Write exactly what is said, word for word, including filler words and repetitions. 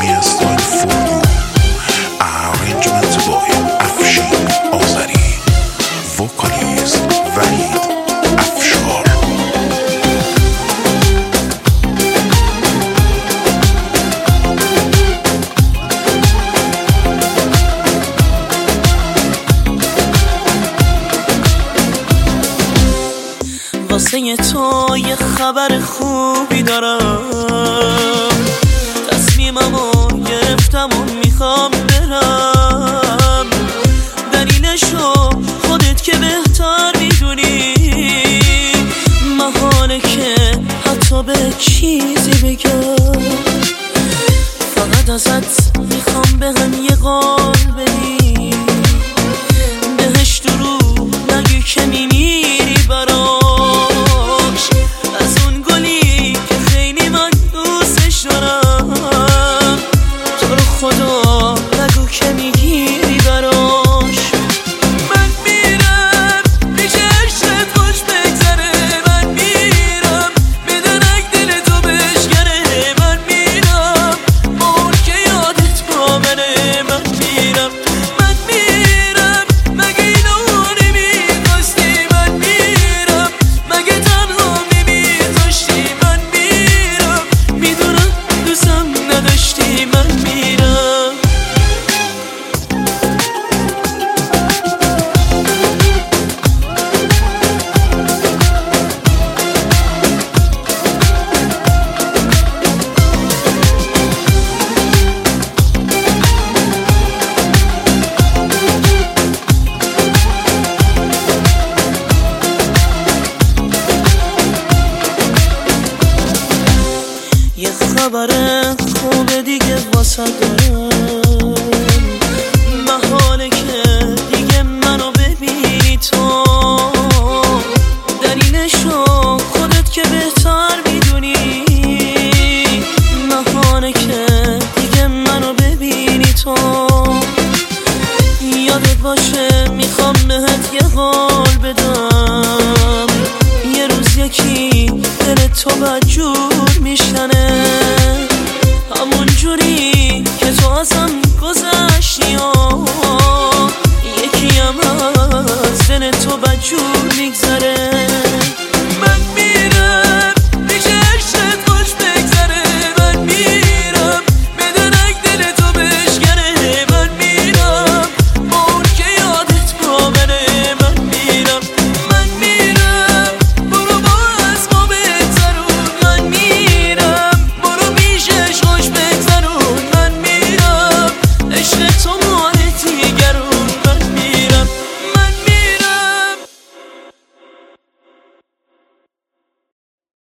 واسه تو یه خبر خوبی دارم، تصمیممو گرفتم و میخوام برم. دلیلشو خودت که بهتر میدونی، محاله که حتی به چیزی بگم. فقط ازت میخوام به هم یه قول بدی، بهش دروغ نگی که میمیری براش. از اون گلی که خیلی من دوستش دارم، تو رو خدا نگو که میگیری براش. من میرم پیش عشقت خوش بگذره، من میرم بدنک دل تو بشکره. من میرم مور که یادت با منه. من میرم من میرم مگه اینو نمیداشتی؟ من میرم مگه تنها نمیذاشتی؟ من میرم میدونم دوستم نداشتی. من میرم یه خبر خوب دیگه واسه دارم، محاله که دیگه منو ببینی تو. دلیلشو خودت که بهتر میدونی، محاله که دیگه منو ببینی تو. یادت باشه میخوام بهت یه قول بدم، یه روز یکی دل تو بدجور میشنه، همون جوری که تو ازم گذشتی. یکی هم از دل تو بدجور میگذره.